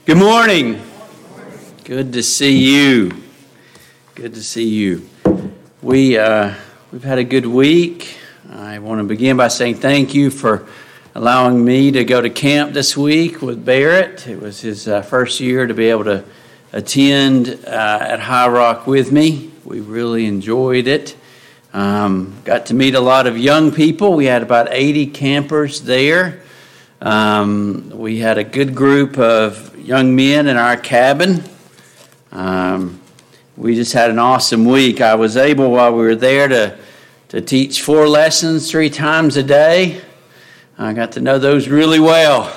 Good morning. Good to see you. Good to see you. We've had a good week. I want to begin by saying thank you for allowing me to go to camp this week with Barrett. It was his first year to be able to attend at High Rock with me. We really enjoyed it. Got to meet a lot of young people. We had about 80 campers there. We had a good group of young men in our cabin. We just had an awesome week. I was able, while we were there, to teach 4 lessons 3 times a day. I got to know those really well.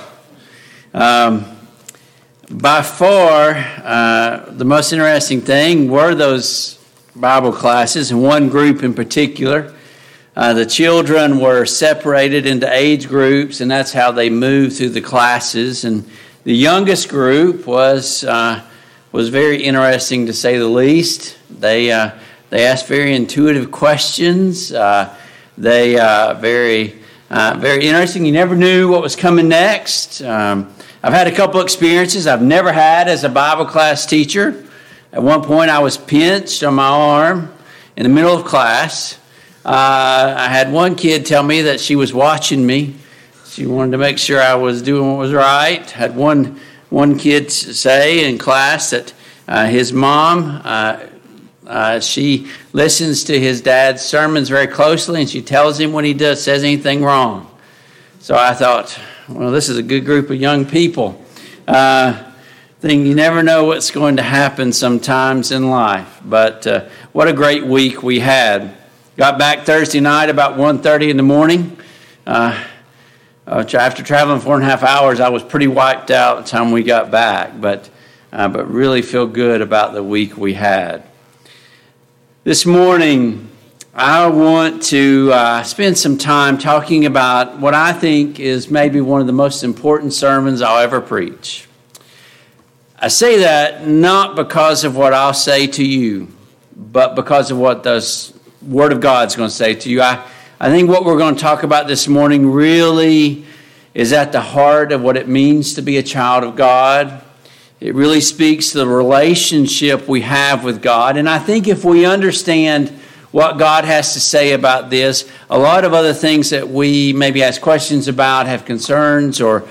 By far, the most interesting thing were those Bible classes, and one group in particular. The children were separated into age groups, and that's how they moved through the classes. And the youngest group was very interesting, to say the least. They asked very intuitive questions. Very interesting. You never knew what was coming next. I've had a couple experiences I've never had as a Bible class teacher. At one point, I was pinched on my arm in the middle of class. I had one kid tell me that she was watching me. She wanted to make sure I was doing what was right. Had one kid say in class that his mom, she listens to his dad's sermons very closely, and she tells him when he says anything wrong. So I thought, well, this is a good group of young people. You never know what's going to happen sometimes in life. But what a great week we had. Got back Thursday night about 1:30 in the morning. After traveling 4.5 hours, I was pretty wiped out by the time we got back, but really feel good about the week we had. This morning, I want to spend some time talking about what I think is maybe one of the most important sermons I'll ever preach. I say that not because of what I'll say to you, but because of what the Word of God's going to say to you. I think what we're going to talk about this morning really is at the heart of what it means to be a child of God. It really speaks to the relationship we have with God. And I think if we understand what God has to say about this, a lot of other things that we maybe ask questions about, have concerns, or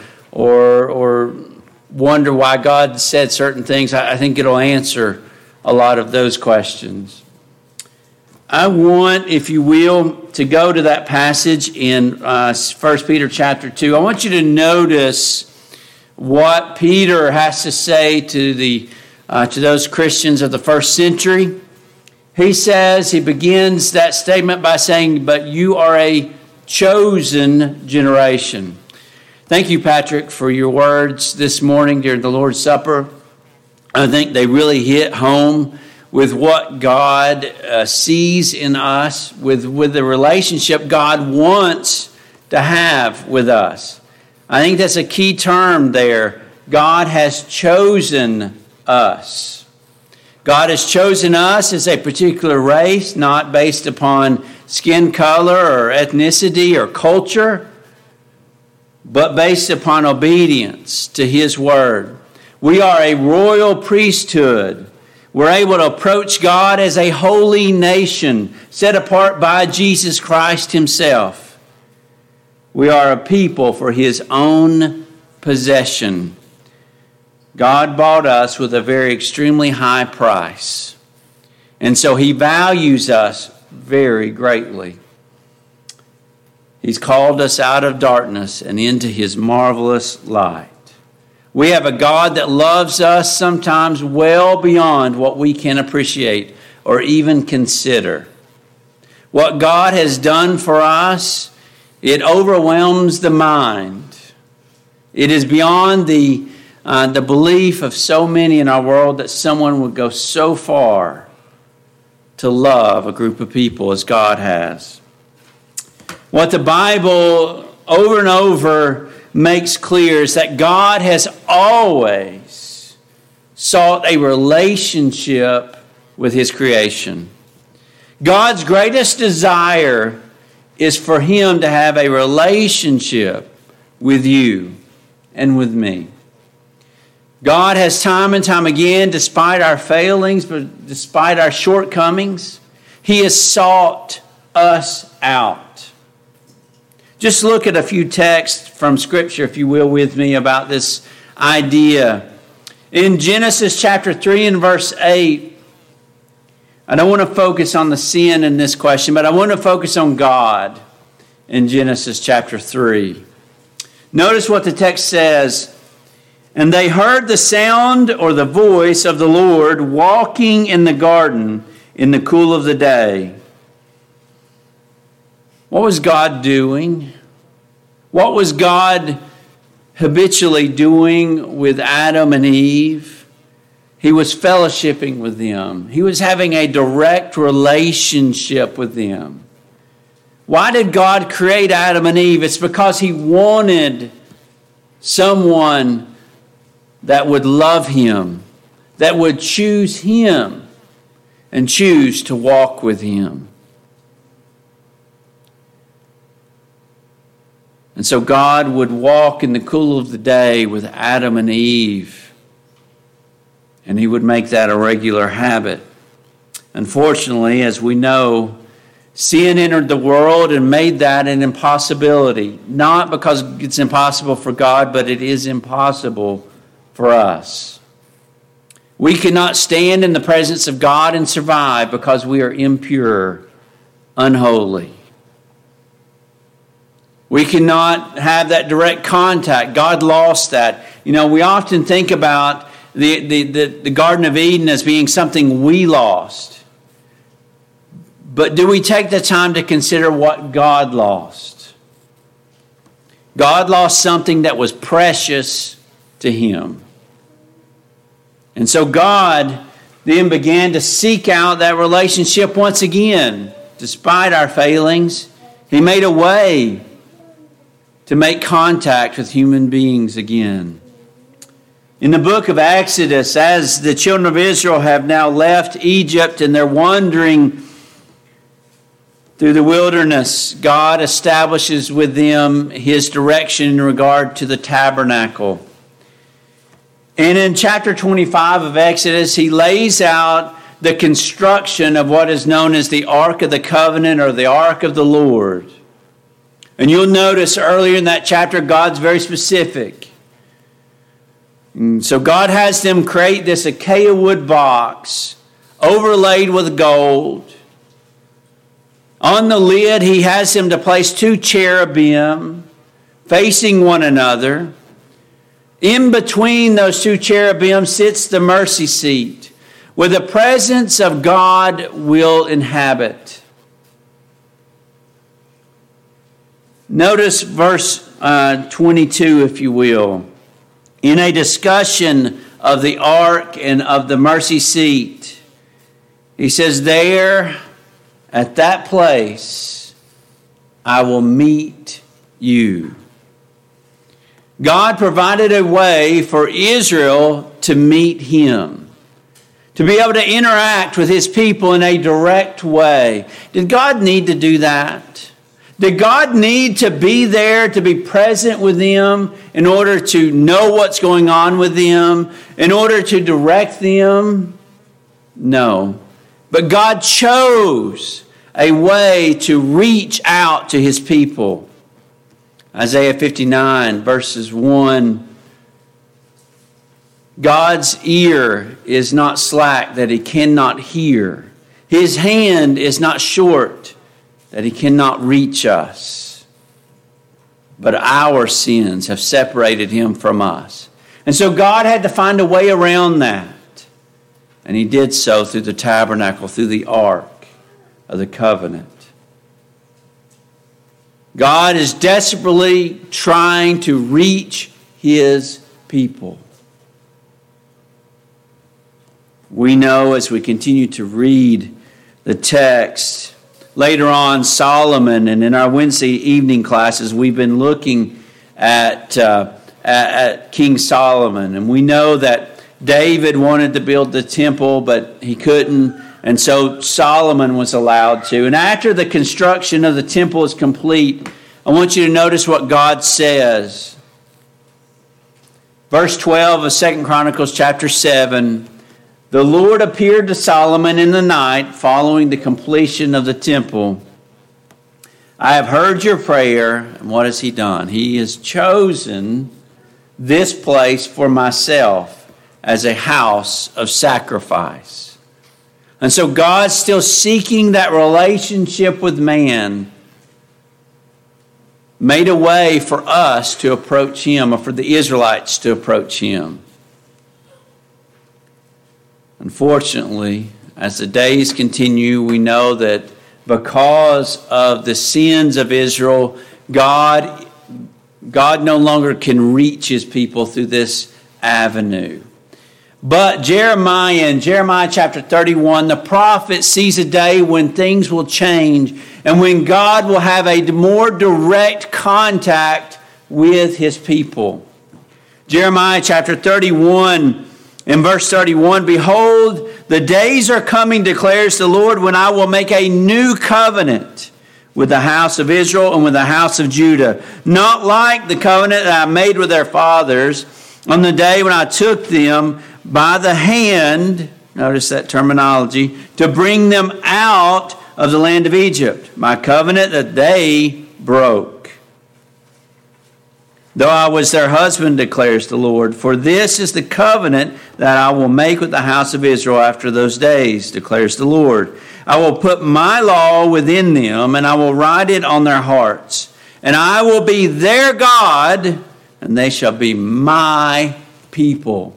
wonder why God said certain things, I think it'll answer a lot of those questions. I want, if you will, to go to that passage in 1 Peter chapter 2. I want you to notice what Peter has to say to those Christians of the first century. He begins that statement by saying, "But you are a chosen generation." Thank you, Patrick, for your words this morning during the Lord's Supper. I think they really hit home with what God sees in us, with the relationship God wants to have with us. I think that's a key term there. God has chosen us. God has chosen us as a particular race, not based upon skin color or ethnicity or culture, but based upon obedience to His Word. We are a royal priesthood. We're able to approach God as a holy nation, set apart by Jesus Christ Himself. We are a people for His own possession. God bought us with a very extremely high price. And so He values us very greatly. He's called us out of darkness and into His marvelous light. We have a God that loves us sometimes well beyond what we can appreciate or even consider. What God has done for us, it overwhelms the mind. It is beyond the belief of so many in our world that someone would go so far to love a group of people as God has. What the Bible over and over makes clear is that God has always sought a relationship with His creation. God's greatest desire is for Him to have a relationship with you and with me. God has time and time again, despite our failings, but despite our shortcomings, He has sought us out. Just look at a few texts from Scripture, if you will, with me about this idea. In Genesis chapter 3 and verse 8, I don't want to focus on the sin in this question, but I want to focus on God in Genesis chapter 3. Notice what the text says. And they heard the sound or the voice of the Lord walking in the garden in the cool of the day. What was God doing? What was God habitually doing with Adam and Eve? He was fellowshipping with them. He was having a direct relationship with them. Why did God create Adam and Eve? It's because He wanted someone that would love Him, that would choose Him and choose to walk with Him. And so God would walk in the cool of the day with Adam and Eve, and He would make that a regular habit. Unfortunately, as we know, sin entered the world and made that an impossibility. Not because it's impossible for God, but it is impossible for us. We cannot stand in the presence of God and survive because we are impure, unholy. We cannot have that direct contact. God lost that. You know, we often think about the Garden of Eden as being something we lost. But do we take the time to consider what God lost? God lost something that was precious to Him. And so God then began to seek out that relationship once again. Despite our failings, He made a way to make contact with human beings again. In the book of Exodus, as the children of Israel have now left Egypt and they're wandering through the wilderness, God establishes with them His direction in regard to the tabernacle. And in chapter 25 of Exodus, He lays out the construction of what is known as the Ark of the Covenant or the Ark of the Lord. And you'll notice earlier in that chapter, God's very specific. And so God has them create this acacia wood box overlaid with gold. On the lid, He has them to place 2 cherubim facing one another. In between those 2 cherubim sits the mercy seat, where the presence of God will inhabit. Notice verse 22, if you will. In a discussion of the ark and of the mercy seat, He says, there, at that place, I will meet you. God provided a way for Israel to meet Him, to be able to interact with His people in a direct way. Did God need to do that? Did God need to be there, to be present with them in order to know what's going on with them, in order to direct them? No. But God chose a way to reach out to His people. Isaiah 59 verses 1. God's ear is not slack that He cannot hear. His hand is not short that He cannot reach us. But our sins have separated Him from us. And so God had to find a way around that. And He did so through the tabernacle, through the ark of the covenant. God is desperately trying to reach His people. We know as we continue to read the text, later on Solomon, and in our Wednesday evening classes, we've been looking at King Solomon. And we know that David wanted to build the temple, but he couldn't. And so Solomon was allowed to. And after the construction of the temple is complete, I want you to notice what God says. Verse 12 of 2 Chronicles chapter 7, the Lord appeared to Solomon in the night following the completion of the temple. I have heard your prayer, and what has he done? He has chosen this place for myself as a house of sacrifice. And so God's still seeking that relationship with man, made a way for us to approach him, or for the Israelites to approach him. Unfortunately, as the days continue, we know that because of the sins of Israel, God no longer can reach his people through this avenue. But Jeremiah, in Jeremiah chapter 31, the prophet sees a day when things will change and when God will have a more direct contact with his people. Jeremiah chapter 31, in verse 31, behold, the days are coming, declares the Lord, when I will make a new covenant with the house of Israel and with the house of Judah, not like the covenant that I made with their fathers on the day when I took them by the hand, notice that terminology, to bring them out of the land of Egypt, my covenant that they broke. Though I was their husband, declares the Lord, for this is the covenant that I will make with the house of Israel after those days, declares the Lord. I will put my law within them, and I will write it on their hearts. And I will be their God, and they shall be my people.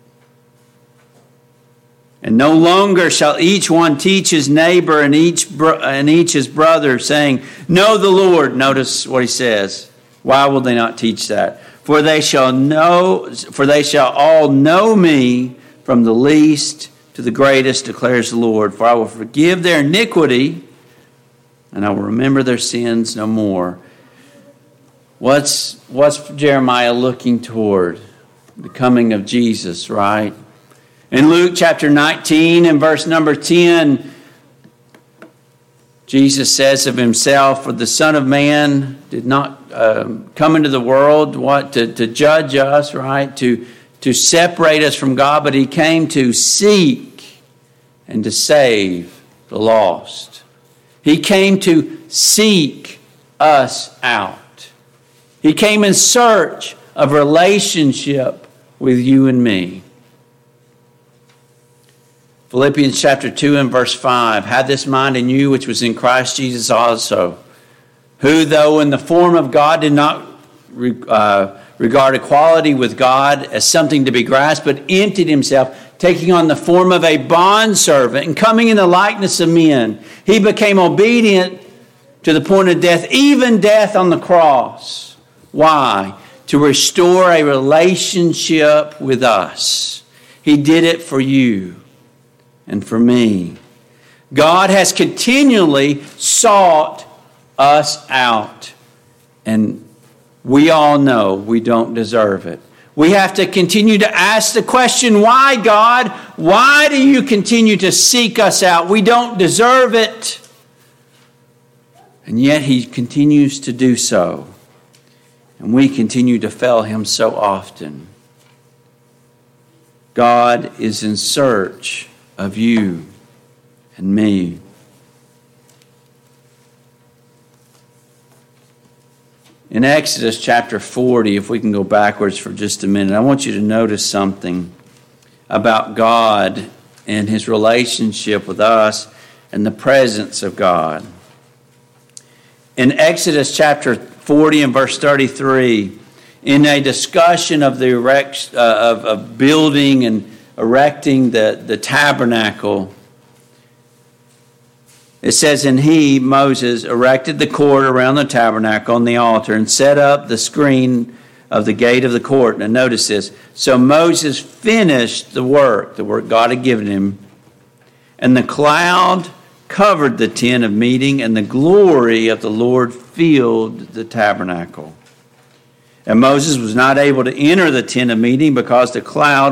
And no longer shall each one teach his neighbor and each his brother, saying, know the Lord. Notice what he says. Why will they not teach that? For they shall all know me, from the least to the greatest, declares the Lord. For I will forgive their iniquity, and I will remember their sins no more. What's Jeremiah looking toward? The coming of Jesus, right? In Luke chapter 19 and verse number 10, Jesus says of himself, for the Son of Man did not come into the world to judge us, right? To separate us from God, but he came to seek and to save the lost. He came to seek us out. He came in search of relationship with you and me. Philippians chapter 2 and verse 5, have this mind in you which was in Christ Jesus also, who though in the form of God did not regard equality with God as something to be grasped, but emptied himself, taking on the form of a bondservant and coming in the likeness of men. He became obedient to the point of death, even death on the cross. Why? To restore a relationship with us. He did it for you and for me. God has continually sought us out, and we all know we don't deserve it. We have to continue to ask the question, why, God? Why do you continue to seek us out? We don't deserve it. And yet he continues to do so. And we continue to fail him so often. God is in search of you and me. In Exodus chapter 40, if we can go backwards for just a minute, I want you to notice something about God and his relationship with us and the presence of God. In Exodus chapter 40 and verse 33, in a discussion of the of building and erecting the tabernacle, it says, and he, Moses, erected the court around the tabernacle and the altar and set up the screen of the gate of the court. Now notice this. So Moses finished the work God had given him, and the cloud covered the tent of meeting, and the glory of the Lord filled the tabernacle. And Moses was not able to enter the tent of meeting because the cloud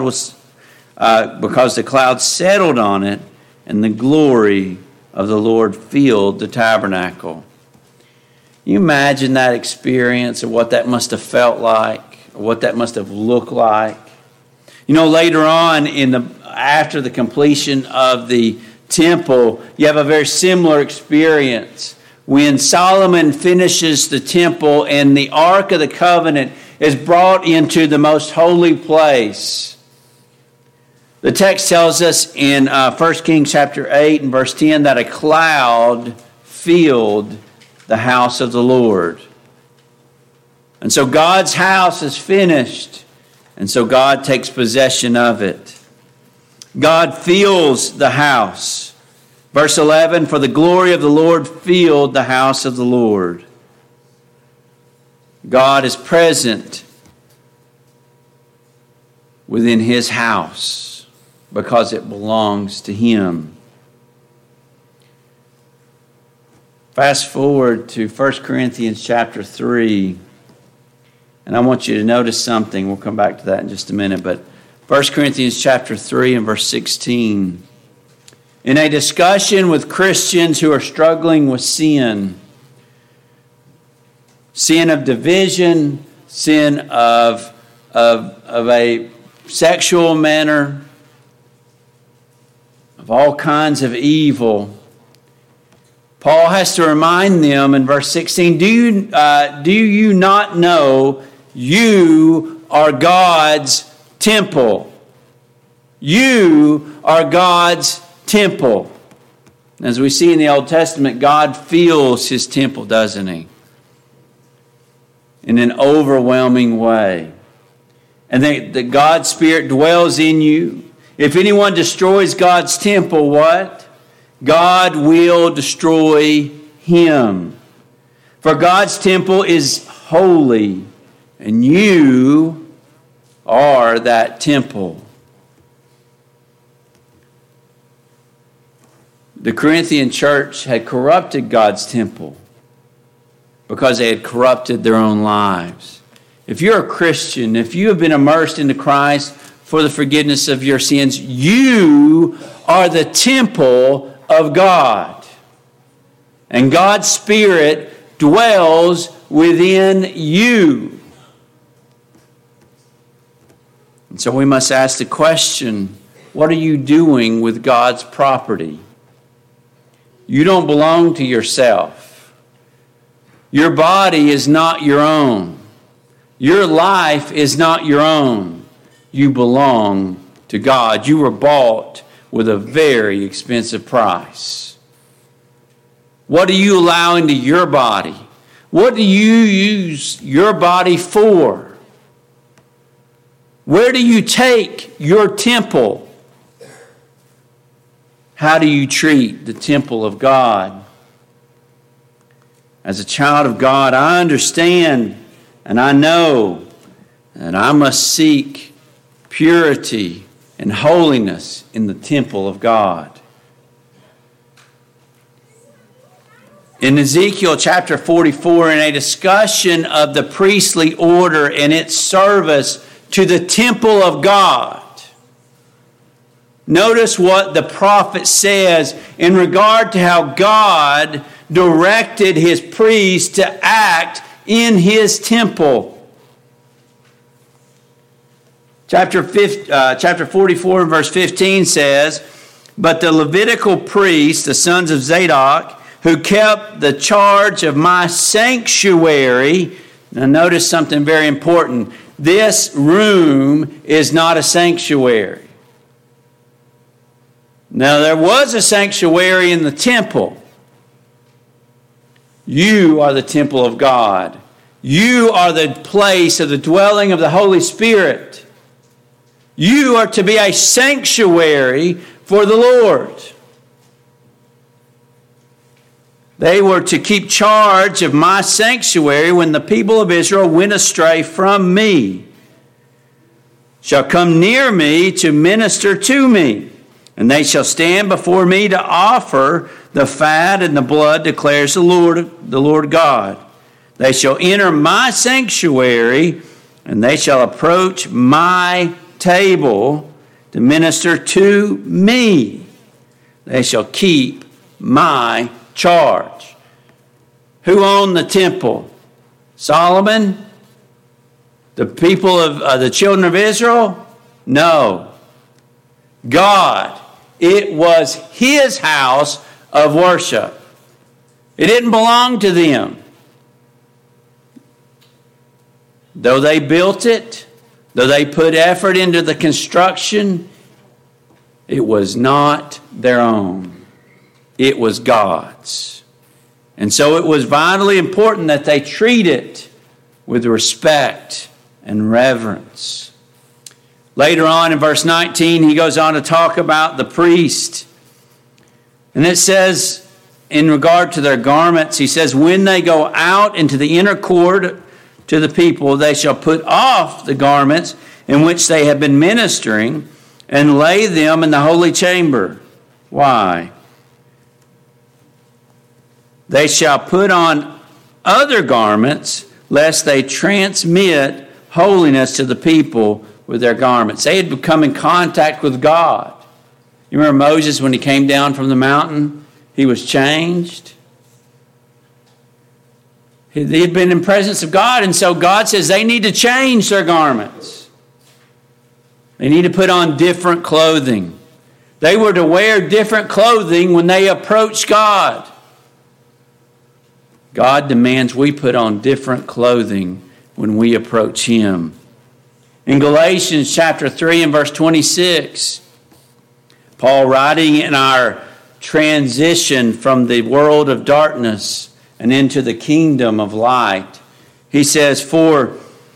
settled on it, and the glory of the Lord filled the tabernacle. You imagine that experience of what that must have felt like, what that must have looked like. You know, later on after the completion of the temple, you have a very similar experience. When Solomon finishes the temple and the Ark of the Covenant is brought into the most holy place. The text tells us in 1 Kings chapter 8 and verse 10 that a cloud filled the house of the Lord. And so God's house is finished, and so God takes possession of it. God fills the house. Verse 11, for the glory of the Lord filled the house of the Lord. God is present within his house because it belongs to him. Fast forward to 1 Corinthians chapter 3. And I want you to notice something. We'll come back to that in just a minute. But 1 Corinthians chapter 3 and verse 16. In a discussion with Christians who are struggling with sin of division, sin of a sexual manner, of all kinds of evil, Paul has to remind them in verse 16, do you not know you are God's temple? You are God's temple. As we see in the Old Testament, God fills his temple, doesn't he? In an overwhelming way. And that God's Spirit dwells in you. If anyone destroys God's temple, what? God will destroy him. For God's temple is holy, and you are that temple. The Corinthian church had corrupted God's temple because they had corrupted their own lives. If you're a Christian, if you have been immersed into Christ for the forgiveness of your sins, you are the temple of God. And God's Spirit dwells within you. And so we must ask the question, what are you doing with God's property? You don't belong to yourself. Your body is not your own. Your life is not your own. You belong to God. You were bought with a very expensive price. What do you allow into your body? What do you use your body for? Where do you take your temple? How do you treat the temple of God? As a child of God, I understand and I know that I must seek purity and holiness in the temple of God. In Ezekiel chapter 44, in a discussion of the priestly order and its service to the temple of God, notice what the prophet says in regard to how God directed his priests to act in his temple. Chapter 44 and verse 15 says, but the Levitical priests, the sons of Zadok, who kept the charge of my sanctuary. Now notice something very important. This room is not a sanctuary. Now there was a sanctuary in the temple. You are the temple of God. You are the place of the dwelling of the Holy Spirit. You are to be a sanctuary for the Lord. They were to keep charge of my sanctuary when the people of Israel went astray from me. Shall come near me to minister to me, and they shall stand before me to offer the fat and the blood, declares the Lord God. They shall enter my sanctuary, and they shall approach my table to minister to me. They shall keep my charge. Who owned the temple? Solomon? The people of the children of Israel? No. God. It was his house of worship. It didn't belong to them. Though they built it, though they put effort into the construction, it was not their own. It was God's. And so it was vitally important that they treat it with respect and reverence. Later on in verse 19, he goes on to talk about the priest. And it says, in regard to their garments, he says, when they go out into the inner court to the people, they shall put off the garments in which they have been ministering and lay them in the holy chamber. Why? They shall put on other garments, lest they transmit holiness to the people with their garments. They had become in contact with God. You remember Moses when he came down from the mountain? He was changed. He had been in presence of God, and so God says they need to change their garments. They need to put on different clothing. They were to wear different clothing when they approach God. God demands we put on different clothing when we approach Him. In Galatians chapter 3 and verse 26, Paul, writing in our transition from the world of darkness and into the kingdom of light, he says, For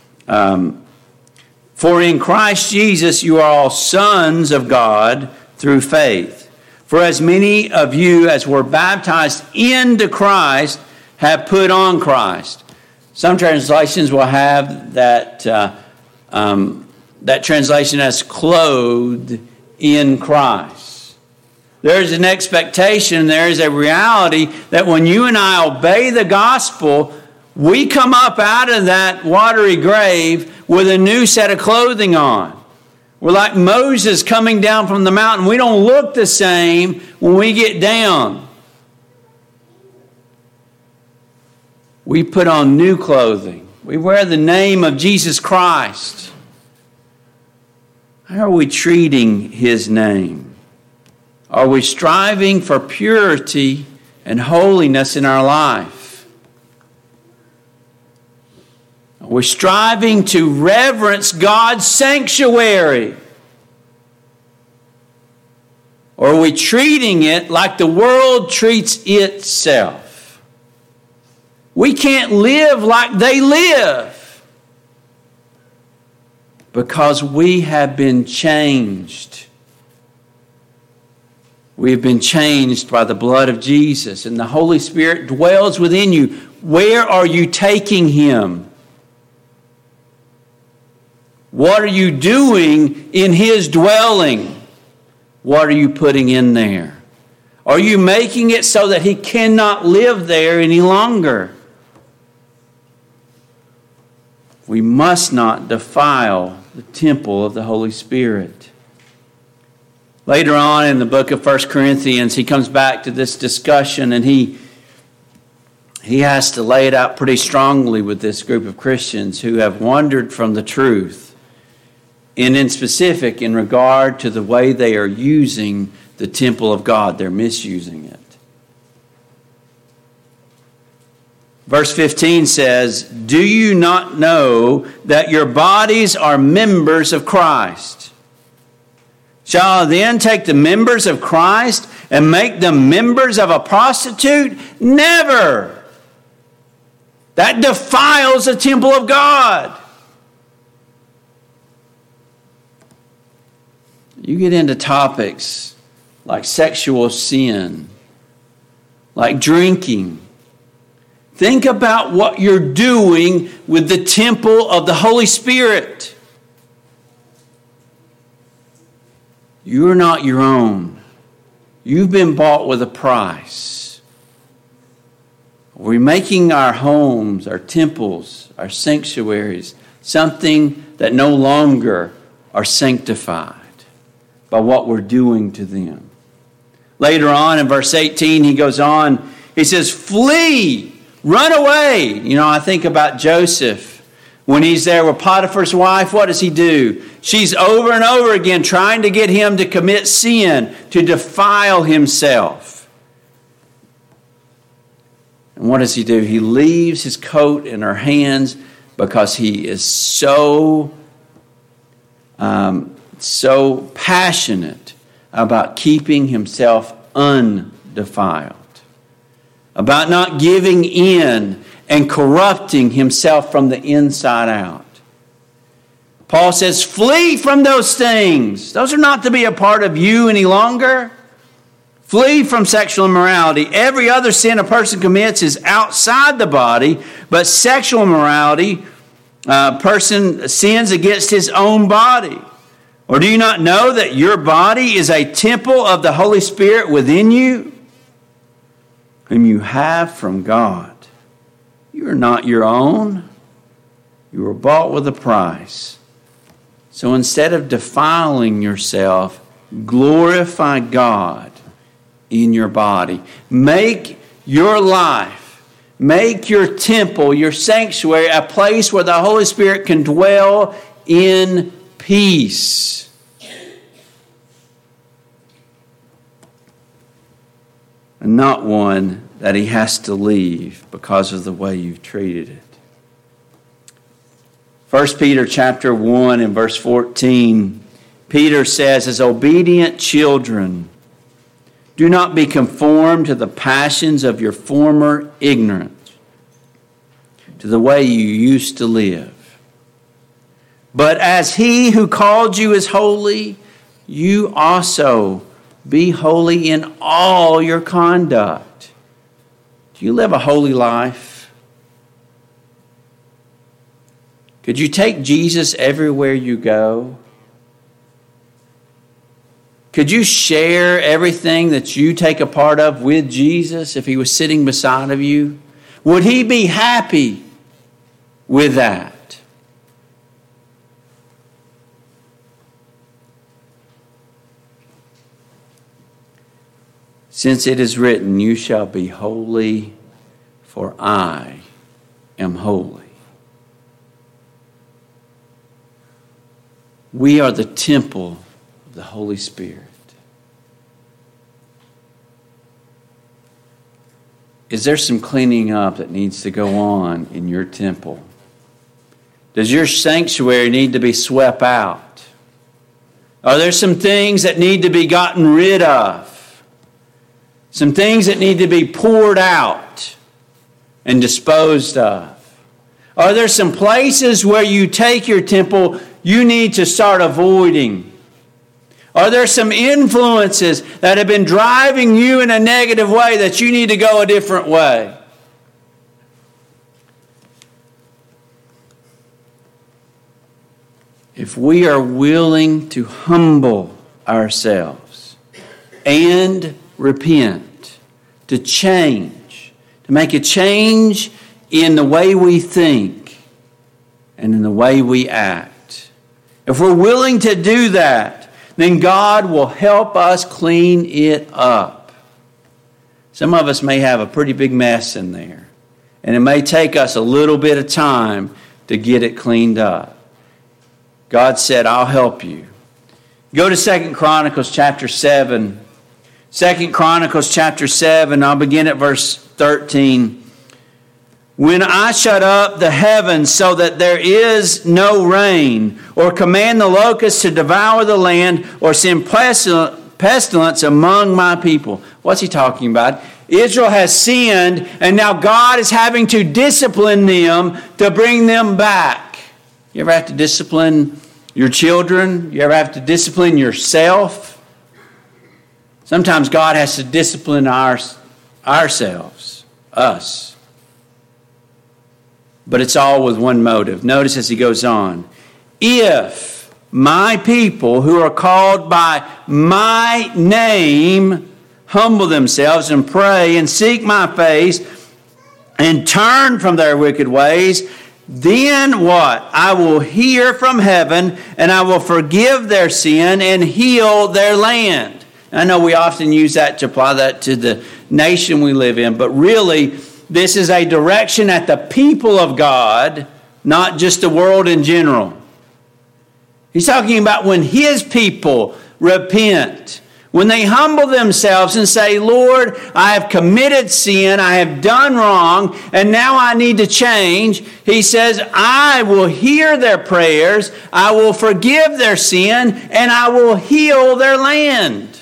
in Christ Jesus you are all sons of God through faith. For as many of you as were baptized into Christ have put on Christ. Some translations will have that translation as clothed in Christ. There is an expectation, there is a reality that when you and I obey the gospel, we come up out of that watery grave with a new set of clothing on. We're like Moses coming down from the mountain. We don't look the same when we get down. We put on new clothing. We wear the name of Jesus Christ. How are we treating His name? Are we striving for purity and holiness in our life? Are we striving to reverence God's sanctuary? Or are we treating it like the world treats itself? We can't live like they live because we have been changed. We have been changed by the blood of Jesus, and the Holy Spirit dwells within you. Where are you taking Him? What are you doing in His dwelling? What are you putting in there? Are you making it so that He cannot live there any longer? We must not defile the temple of the Holy Spirit. Later on in the book of 1 Corinthians, he comes back to this discussion, and he has to lay it out pretty strongly with this group of Christians who have wandered from the truth, and in specific in regard to the way they are using the temple of God. They're misusing it. Verse 15 says, "Do you not know that your bodies are members of Christ? Shall I then take the members of Christ and make them members of a prostitute? Never! That defiles the temple of God." You get into topics like sexual sin, like drinking. Think about what you're doing with the temple of the Holy Spirit. You're not your own. You've been bought with a price. We're making our homes, our temples, our sanctuaries, something that no longer are sanctified by what we're doing to them. Later on in verse 18, he goes on, he says, "Flee! Run away." You know, I think about Joseph When he's there with Potiphar's wife, what does he do? She's over and over again trying to get him to commit sin, to defile himself. And what does he do? He leaves his coat in her hands because he is so passionate about keeping himself undefiled, about not giving in and corrupting himself from the inside out. Paul says, flee from those things. Those are not to be a part of you any longer. Flee from sexual immorality. Every other sin a person commits is outside the body, but sexual immorality, a person sins against his own body. Or do you not know that your body is a temple of the Holy Spirit within you, whom you have from God? You are not your own. You were bought with a price. So instead of defiling yourself, glorify God in your body. Make your life, make your temple, your sanctuary, a place where the Holy Spirit can dwell in peace. And not one that he has to leave because of the way you've treated it. 1 Peter chapter 1 and verse 14, Peter says, as obedient children, do not be conformed to the passions of your former ignorance, to the way you used to live. But as he who called you is holy, you also be holy in all your conduct. Do you live a holy life? Could you take Jesus everywhere you go? Could you share everything that you take a part of with Jesus if he was sitting beside of you? Would he be happy with that? Since it is written, you shall be holy, for I am holy. We are the temple of the Holy Spirit. Is there some cleaning up that needs to go on in your temple? Does your sanctuary need to be swept out? Are there some things that need to be gotten rid of? Some things that need to be poured out and disposed of? Are there some places where you take your temple you need to start avoiding? Are there some influences that have been driving you in a negative way that you need to go a different way? If we are willing to humble ourselves and repent, to change, to make a change in the way we think and in the way we act. If we're willing to do that, then God will help us clean it up. Some of us may have a pretty big mess in there, and it may take us a little bit of time to get it cleaned up. God said, I'll help you. Go to 2 Chronicles chapter 7. 2 Chronicles chapter 7, I'll begin at verse 13. When I shut up the heavens so that there is no rain, or command the locusts to devour the land, or send pestilence among my people. What's he talking about? Israel has sinned, and now God is having to discipline them to bring them back. You ever have to discipline your children? You ever have to discipline yourself? Sometimes God has to discipline ourselves, us. But it's all with one motive. Notice as he goes on. If my people who are called by my name humble themselves and pray and seek my face and turn from their wicked ways, then what? I will hear from heaven and I will forgive their sin and heal their land. I know we often use that to apply that to the nation we live in, but really this is a direction at the people of God not just the world in general. He's talking about when His people repent, when they humble themselves and say, Lord, I have committed sin, I have done wrong, and now I need to change. He says, I will hear their prayers, I will forgive their sin, and I will heal their land.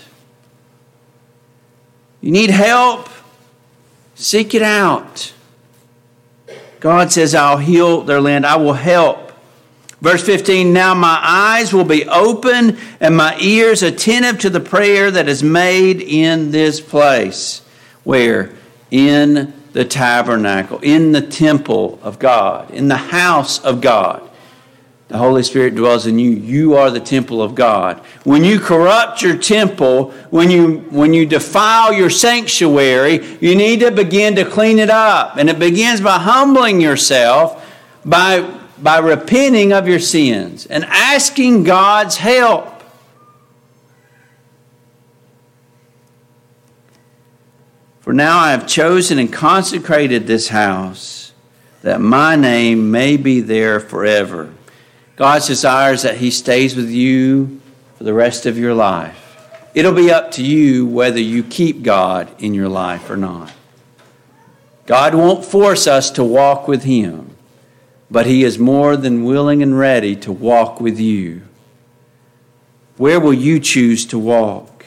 You need help? Seek it out. God says, I'll heal their land, I will help. Verse 15, now my eyes will be open and my ears attentive to the prayer that is made in this place. Where? In the tabernacle, in the temple of God, in the house of God. The Holy Spirit dwells in you. You are the temple of God. When you corrupt your temple, when you defile your sanctuary, you need to begin to clean it up. And it begins by humbling yourself, by repenting of your sins and asking God's help. For now I have chosen and consecrated this house, that my name may be there forever. God's desire is that He stays with you for the rest of your life. It'll be up to you whether you keep God in your life or not. God won't force us to walk with Him, but He is more than willing and ready to walk with you. Where will you choose to walk?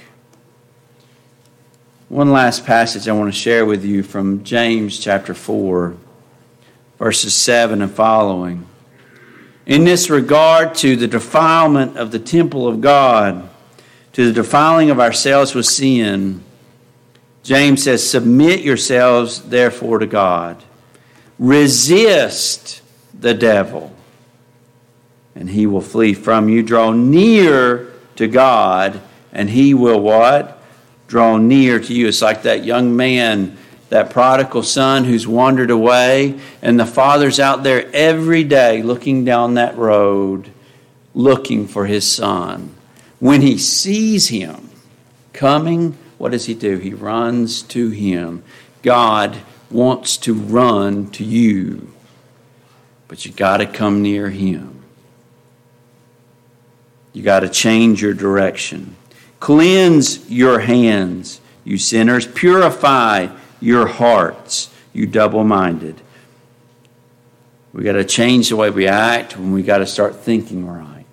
One last passage I want to share with you from James chapter 4, verses 7 and following. In this regard to the defilement of the temple of God, to the defiling of ourselves with sin, James says, submit yourselves therefore to God. Resist the devil, and he will flee from you. Draw near to God, and He will what? Draw near to you. It's like that young man, that prodigal son who's wandered away, and the father's out there every day looking down that road, looking for his son. When he sees him coming, what does he do? He runs to him. God wants to run to you, but you got to come near Him. You got to change your direction. Cleanse your hands, you sinners. Purify your hearts, you double-minded. We got to change the way we act, and we got to start thinking right.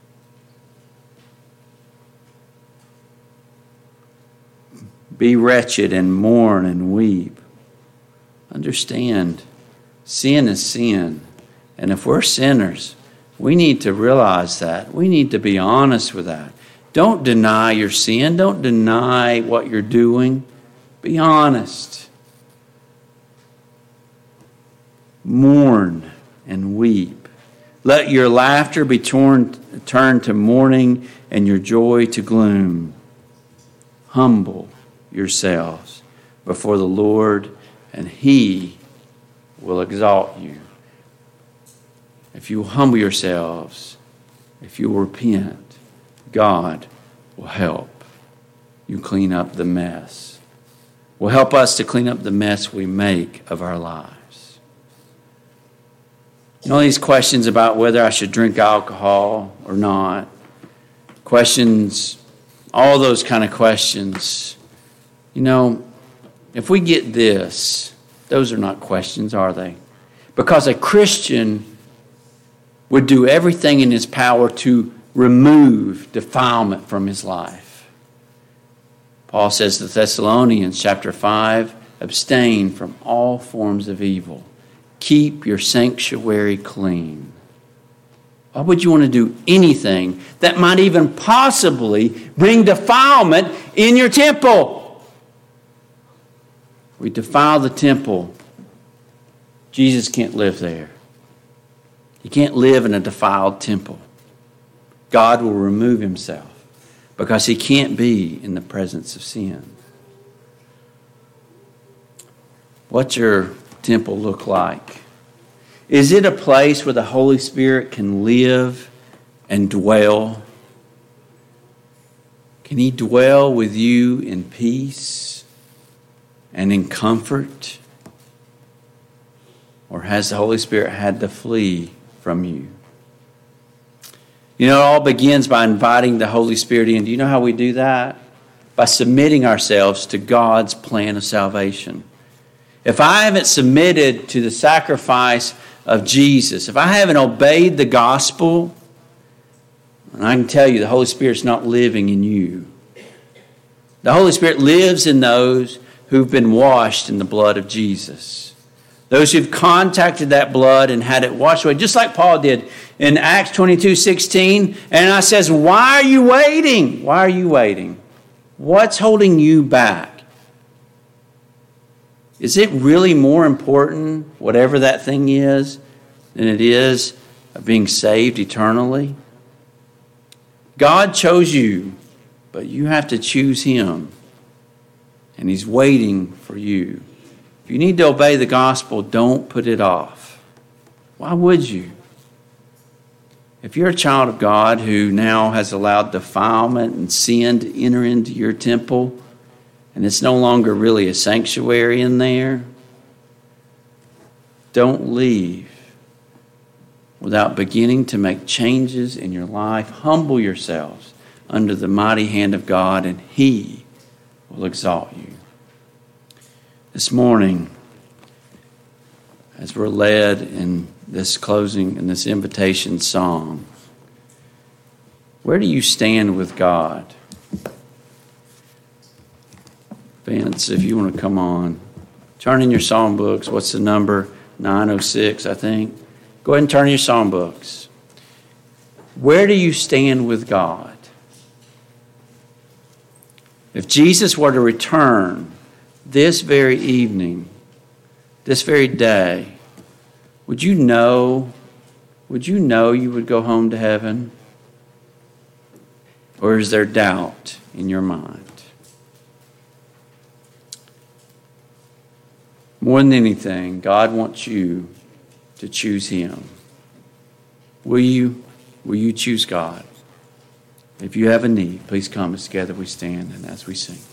Be wretched and mourn and weep. Understand, sin is sin. And if we're sinners, we need to realize that. We need to be honest with that. Don't deny your sin. Don't deny what you're doing. Be honest. Mourn and weep. Let your laughter be turned to mourning and your joy to gloom. Humble yourselves before the Lord, and He will exalt you. If you humble yourselves, if you repent, God will help you clean up the mess. Will help us to clean up the mess we make of our lives. You know, these questions about whether I should drink alcohol or not, questions, all those kind of questions, you know, if we get this, those are not questions, are they? Because a Christian would do everything in his power to remove defilement from his life. Paul says to the Thessalonians, chapter 5, abstain from all forms of evil. Keep your sanctuary clean. Why would you want to do anything that might even possibly bring defilement in your temple? We defile the temple. Jesus can't live there. He can't live in a defiled temple. God will remove Himself because He can't be in the presence of sin. What's your temple look like? Is it a place where the Holy Spirit can live and dwell? Can He dwell with you in peace and in comfort? Or has the Holy Spirit had to flee from you? You know, it all begins by inviting the Holy Spirit in. Do you know how we do that? By submitting ourselves to God's plan of salvation. If I haven't submitted to the sacrifice of Jesus, if I haven't obeyed the gospel, and I can tell you the Holy Spirit's not living in you. The Holy Spirit lives in those who've been washed in the blood of Jesus. Those who've contacted that blood and had it washed away, just like Paul did in Acts 22:16. And I says, why are you waiting? Why are you waiting? What's holding you back? Is it really more important, whatever that thing is, than it is of being saved eternally? God chose you, but you have to choose Him. And He's waiting for you. If you need to obey the gospel, don't put it off. Why would you? If you're a child of God who now has allowed defilement and sin to enter into your temple, and it's no longer really a sanctuary in there, don't leave without beginning to make changes in your life. Humble yourselves under the mighty hand of God, and He will exalt you. This morning, as we're led in this closing, in this invitation song, where do you stand with God? Vince, if you want to come on. Turn in your songbooks. What's the number? 906, I think. Go ahead and turn in your songbooks. Where do you stand with God? If Jesus were to return this very evening, this very day, would you know you would go home to heaven? Or is there doubt in your mind? More than anything, God wants you to choose Him. Will you choose God? If you have a need, please come as together we stand and as we sing.